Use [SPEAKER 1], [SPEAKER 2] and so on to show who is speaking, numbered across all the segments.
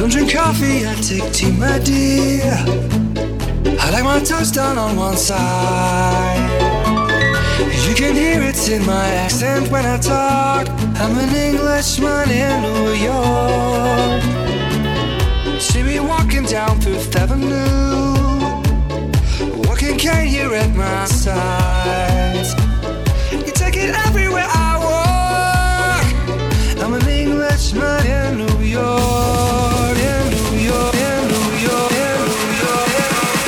[SPEAKER 1] don't drink coffee, I take tea, my dear. I like my toast done on one side. You can hear it in my accent when I talk. I'm an Englishman in New York. See me walking down Fifth Avenue, walking cane here at my side. You take it everywhere I walk. I'm an Englishman in New York, in New York, in New York, in New York, in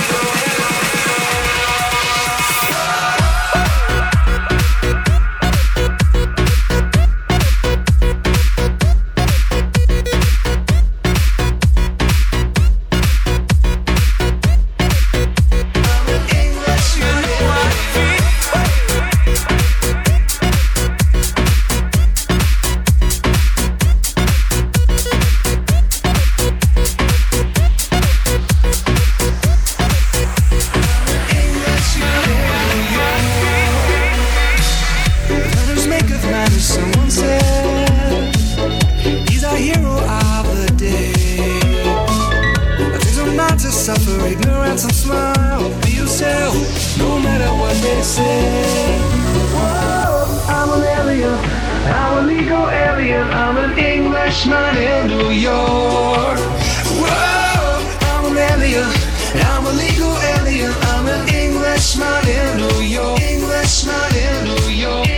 [SPEAKER 1] someone said he's our hero of the day. It takes a man to suffer ignorance and smile. Be yourself, no matter what they say. Whoa, I'm an alien, I'm a legal alien. I'm an Englishman in New York. Whoa, I'm an alien, I'm a legal alien. I'm an Englishman in New York, Englishman in New York.